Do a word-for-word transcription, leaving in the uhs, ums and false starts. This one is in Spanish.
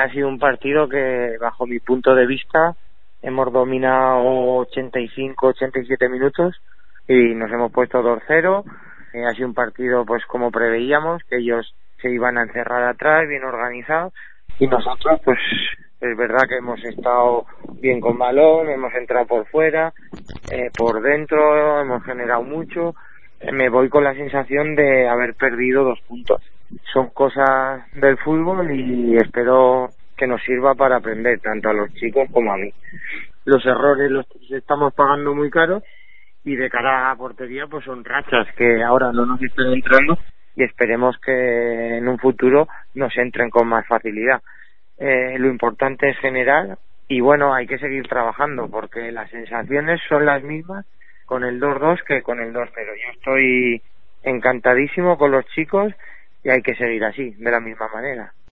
ha sido un partido que, bajo mi punto de vista, hemos dominado ochenta y cinco, ochenta y siete minutos y nos hemos puesto dos cero. Eh, ha sido un partido pues como preveíamos, que ellos se iban a encerrar atrás, bien organizados, y nosotros pues es verdad que hemos estado bien con balón, hemos entrado por fuera, eh, por dentro, hemos generado mucho. Eh, me voy con la sensación de haber perdido dos puntos. Son cosas del fútbol y espero que nos sirva para aprender tanto a los chicos como a mí. Los errores los estamos pagando muy caros y de cara a portería pues son rachas que ahora no nos están entrando y esperemos que en un futuro nos entren con más facilidad. Eh, lo importante es generar y bueno, hay que seguir trabajando porque las sensaciones son las mismas con el dos dos que con el dos cero. Yo estoy encantadísimo con los chicos y hay que seguir así, de la misma manera.